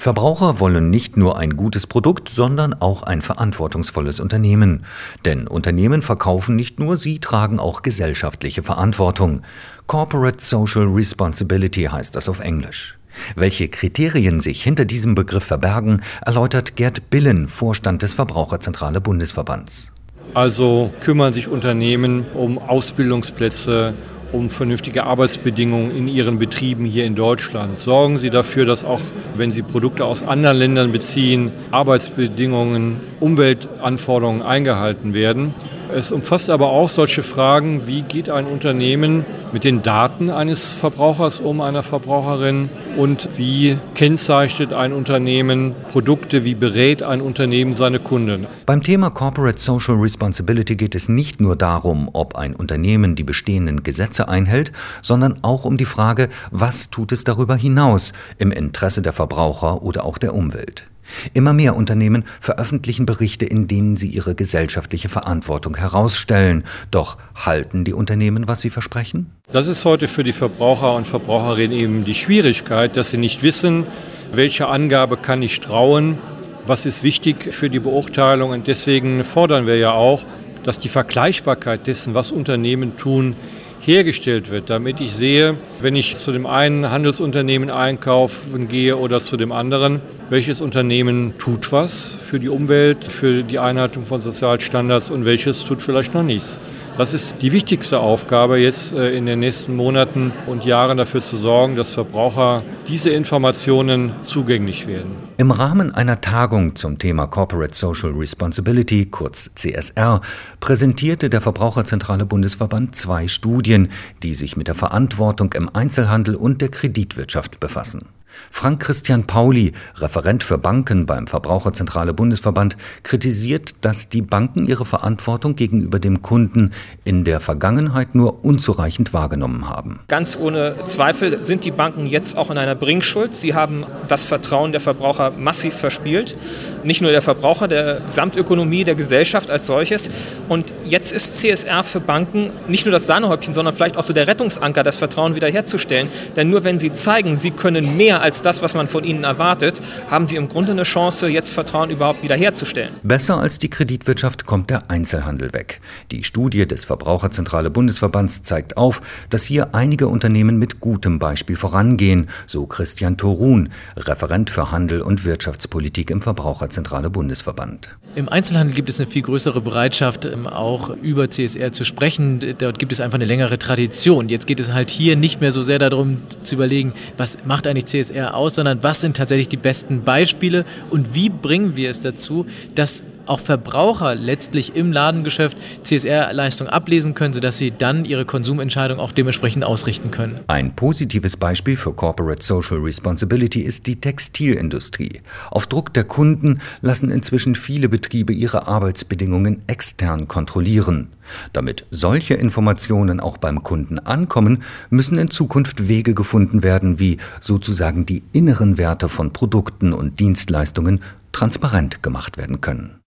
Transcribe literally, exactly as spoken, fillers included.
Verbraucher wollen nicht nur ein gutes Produkt, sondern auch ein verantwortungsvolles Unternehmen. Denn Unternehmen verkaufen nicht nur, sie tragen auch gesellschaftliche Verantwortung. Corporate Social Responsibility heißt das auf Englisch. Welche Kriterien sich hinter diesem Begriff verbergen, erläutert Gerd Billen, Vorstand des Verbraucherzentrale Bundesverbands. Also kümmern sich Unternehmen um Ausbildungsplätze, um vernünftige Arbeitsbedingungen in ihren Betrieben hier in Deutschland. Sorgen Sie dafür, dass auch, wenn Sie Produkte aus anderen Ländern beziehen, Arbeitsbedingungen, Umweltanforderungen eingehalten werden. Es umfasst aber auch solche Fragen, wie geht ein Unternehmen mit den Daten eines Verbrauchers um, einer Verbraucherin, und wie kennzeichnet ein Unternehmen Produkte, wie berät ein Unternehmen seine Kunden. Beim Thema Corporate Social Responsibility geht es nicht nur darum, ob ein Unternehmen die bestehenden Gesetze einhält, sondern auch um die Frage, was tut es darüber hinaus im Interesse der Verbraucher oder auch der Umwelt. Immer mehr Unternehmen veröffentlichen Berichte, in denen sie ihre gesellschaftliche Verantwortung herausstellen. Doch halten die Unternehmen, was sie versprechen? Das ist heute für die Verbraucher und Verbraucherinnen eben die Schwierigkeit, dass sie nicht wissen, welche Angabe kann ich trauen, was ist wichtig für die Beurteilung. Und deswegen fordern wir ja auch, dass die Vergleichbarkeit dessen, was Unternehmen tun, hergestellt wird, damit ich sehe, wenn ich zu dem einen Handelsunternehmen einkaufen gehe oder zu dem anderen, welches Unternehmen tut was für die Umwelt, für die Einhaltung von Sozialstandards und welches tut vielleicht noch nichts. Das ist die wichtigste Aufgabe, jetzt in den nächsten Monaten und Jahren dafür zu sorgen, dass Verbraucher diese Informationen zugänglich werden. Im Rahmen einer Tagung zum Thema Corporate Social Responsibility, kurz C S R, präsentierte der Verbraucherzentrale Bundesverband zwei Studien, die sich mit der Verantwortung im Einzelhandel und der Kreditwirtschaft befassen. Frank Christian Pauli, Referent für Banken beim Verbraucherzentrale Bundesverband, kritisiert, dass die Banken ihre Verantwortung gegenüber dem Kunden in der Vergangenheit nur unzureichend wahrgenommen haben. Ganz ohne Zweifel sind die Banken jetzt auch in einer Bringschuld. Sie haben das Vertrauen der Verbraucher massiv verspielt. Nicht nur der Verbraucher, der Gesamtökonomie, der Gesellschaft als solches. Und jetzt ist C S R für Banken nicht nur das Sahnehäubchen, sondern vielleicht auch so der Rettungsanker, das Vertrauen wiederherzustellen. Denn nur wenn sie zeigen, sie können mehr als das, was man von ihnen erwartet, haben sie im Grunde eine Chance, jetzt Vertrauen überhaupt wiederherzustellen. Besser als die Kreditwirtschaft kommt der Einzelhandel weg. Die Studie des Verbraucherzentrale Bundesverbands zeigt auf, dass hier einige Unternehmen mit gutem Beispiel vorangehen, so Christian Thorun, Referent für Handel und Wirtschaftspolitik im Verbraucherzentrale Bundesverband. Im Einzelhandel gibt es eine viel größere Bereitschaft, auch über C S R zu sprechen. Dort gibt es einfach eine längere Tradition. Jetzt geht es halt hier nicht mehr so sehr darum zu überlegen, was macht eigentlich C S R aus, sondern was sind tatsächlich die besten Beispiele und wie bringen wir es dazu, dass auch Verbraucher letztlich im Ladengeschäft C S R-Leistung ablesen können, sodass sie dann ihre Konsumentscheidung auch dementsprechend ausrichten können. Ein positives Beispiel für Corporate Social Responsibility ist die Textilindustrie. Auf Druck der Kunden lassen inzwischen viele Betriebe ihre Arbeitsbedingungen extern kontrollieren. Damit solche Informationen auch beim Kunden ankommen, müssen in Zukunft Wege gefunden werden, wie sozusagen die inneren Werte von Produkten und Dienstleistungen transparent gemacht werden können.